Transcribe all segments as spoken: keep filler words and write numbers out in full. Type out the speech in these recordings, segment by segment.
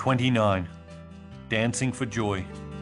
twenty-nine. Dancing for Joy.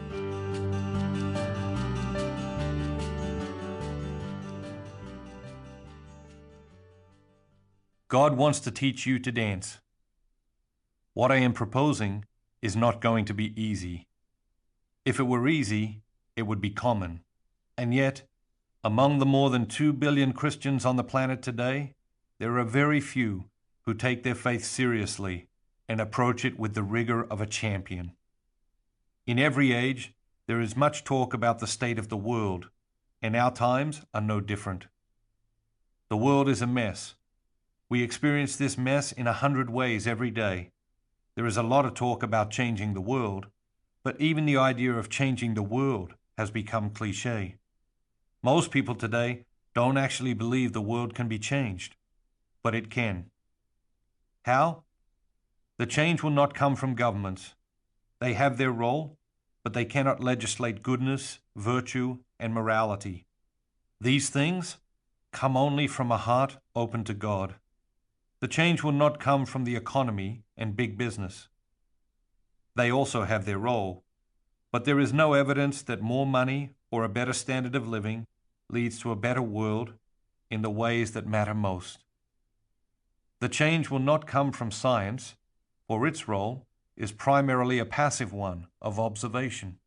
God wants to teach you to dance. What I am proposing is not going to be easy. If it were easy, it would be common. And yet, among the more than two billion Christians on the planet today, there are very few who take their faith seriously and approach it with the rigor of a champion. In every age, there is much talk about the state of the world, and our times are no different. The world is a mess. We experience this mess in a hundred ways every day. There is a lot of talk about changing the world, but even the idea of changing the world has become cliché. Most people today don't actually believe the world can be changed, but it can. How? The change will not come from governments. They have their role, but they cannot legislate goodness, virtue, and morality. These things come only from a heart open to God. The change will not come from the economy and big business. They also have their role, but there is no evidence that more money or a better standard of living leads to a better world in the ways that matter most. The change will not come from science, for its role is primarily a passive one of observation.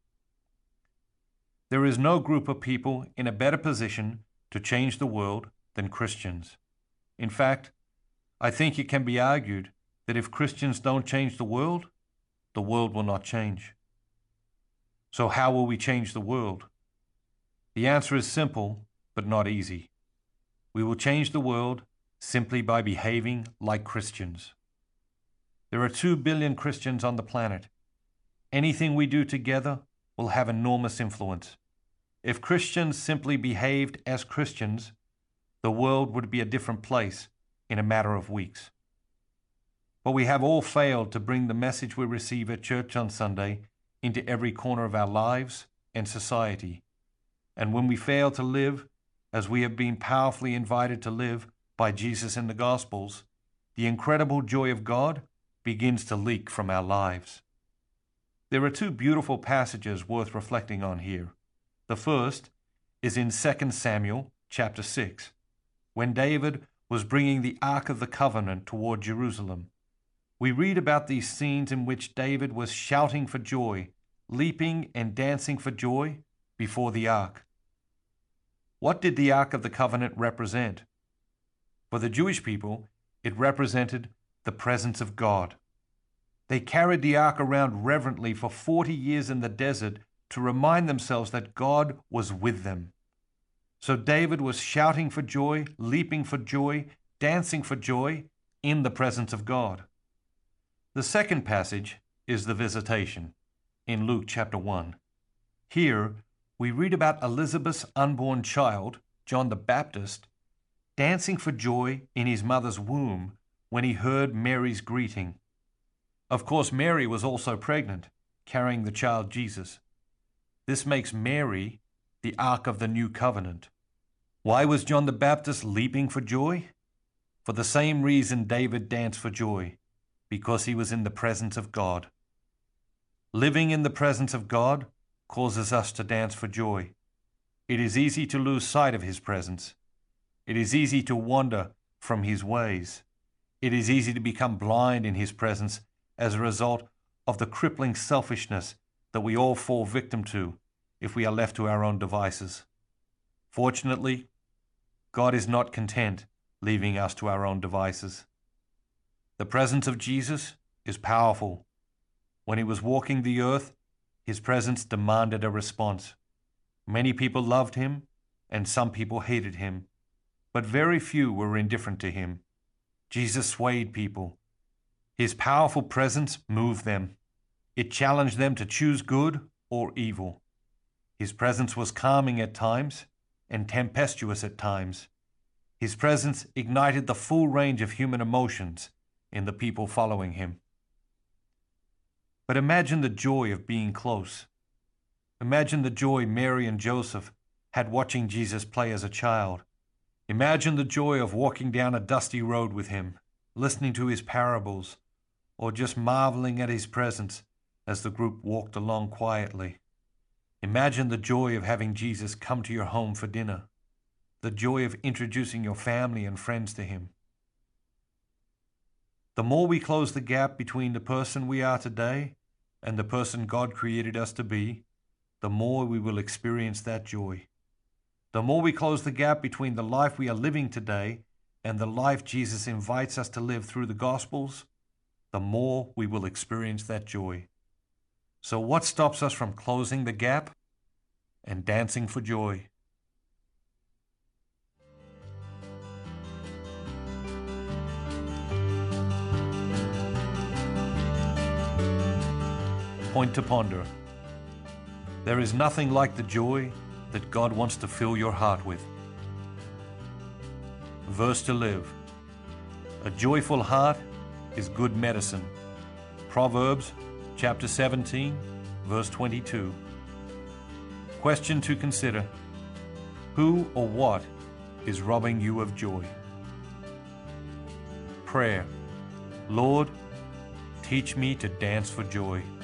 There is no group of people in a better position to change the world than Christians. In fact, I think it can be argued that if Christians don't change the world, the world will not change. So how will we change the world? The answer is simple, but not easy. We will change the world simply by behaving like Christians. There are two billion Christians on the planet. Anything we do together will have enormous influence. If Christians simply behaved as Christians, the world would be a different place in a matter of weeks. But we have all failed to bring the message we receive at church on Sunday into every corner of our lives and society. And when we fail to live as we have been powerfully invited to live by Jesus in the Gospels, the incredible joy of God begins to leak from our lives. There are two beautiful passages worth reflecting on here. The first is in Second Samuel chapter six, when David was bringing the Ark of the Covenant toward Jerusalem. We read about these scenes in which David was shouting for joy, leaping and dancing for joy before the Ark. What did the Ark of the Covenant represent? For the Jewish people, it represented the presence of God. They carried the Ark around reverently for forty years in the desert to remind themselves that God was with them. So David was shouting for joy, leaping for joy, dancing for joy in the presence of God. The second passage is the visitation in Luke chapter one. Here we read about Elizabeth's unborn child, John the Baptist, dancing for joy in his mother's womb when he heard Mary's greeting. Of course, Mary was also pregnant, carrying the child Jesus. This makes Mary the Ark of the New Covenant. Why was John the Baptist leaping for joy? For the same reason David danced for joy, because he was in the presence of God. Living in the presence of God causes us to dance for joy. It is easy to lose sight of his presence. It is easy to wander from his ways. It is easy to become blind in his presence as a result of the crippling selfishness that we all fall victim to if we are left to our own devices. Fortunately, God is not content leaving us to our own devices. The presence of Jesus is powerful. When he was walking the earth, his presence demanded a response. Many people loved him, and some people hated him, but very few were indifferent to him. Jesus swayed people. His powerful presence moved them. It challenged them to choose good or evil. His presence was calming at times and tempestuous at times. His presence ignited the full range of human emotions in the people following him. But imagine the joy of being close. Imagine the joy Mary and Joseph had watching Jesus play as a child. Imagine the joy of walking down a dusty road with him, listening to his parables, or just marveling at his presence as the group walked along quietly. Imagine the joy of having Jesus come to your home for dinner, the joy of introducing your family and friends to him. The more we close the gap between the person we are today and the person God created us to be, the more we will experience that joy. The more we close the gap between the life we are living today and the life Jesus invites us to live through the Gospels, the more we will experience that joy. So what stops us from closing the gap and dancing for joy? Point to ponder. There is nothing like the joy that God wants to fill your heart with. Verse to live. A joyful heart is good medicine. Proverbs chapter seventeen, verse twenty-two. Question to consider. Who or what is robbing you of joy? Prayer. Lord, teach me to dance for joy.